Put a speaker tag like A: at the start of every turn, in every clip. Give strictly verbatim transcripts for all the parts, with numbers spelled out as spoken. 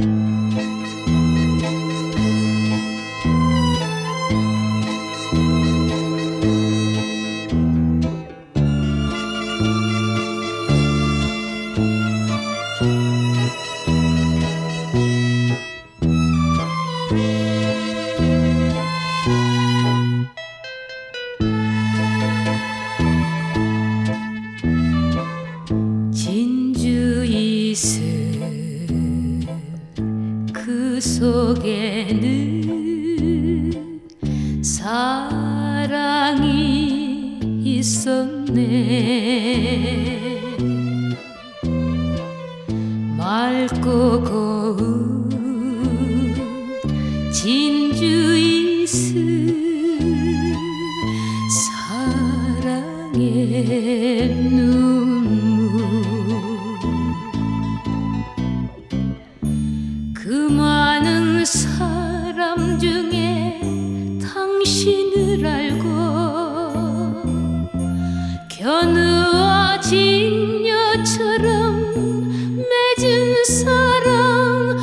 A: 그 속에는 사랑이 있었네. 맑고 고운 진주 이슬 사랑의 눈물 그 많은 사람 중에 당신을 알고 견우와 진녀처럼 맺은 사랑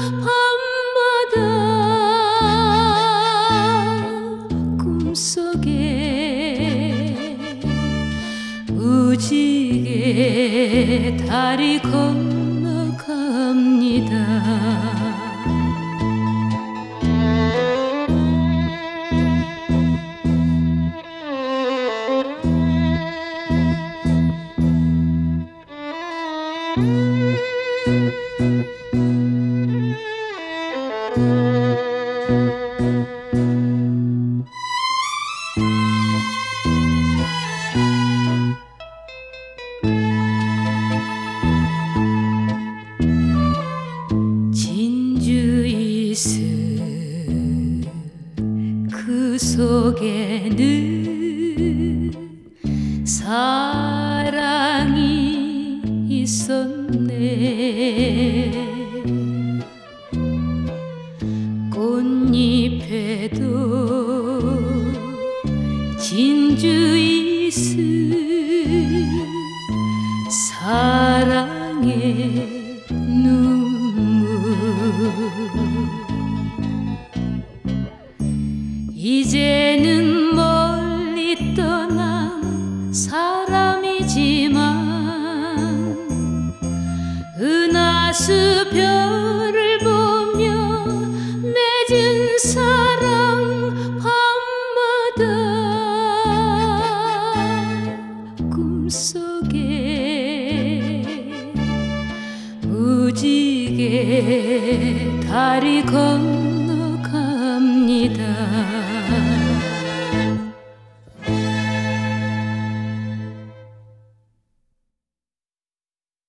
A: 밤마다 꿈속에 무지개 달이 건너갑니다. 진주 이슬 그 속에는 사랑이 있었네. 꽃잎에도 진주 이슬 사랑의 눈물 이제는 멀리 떠난 사람이지만 은하수 별을 보며 맺은 사랑 밤마다 꿈속에 무지개 달이 건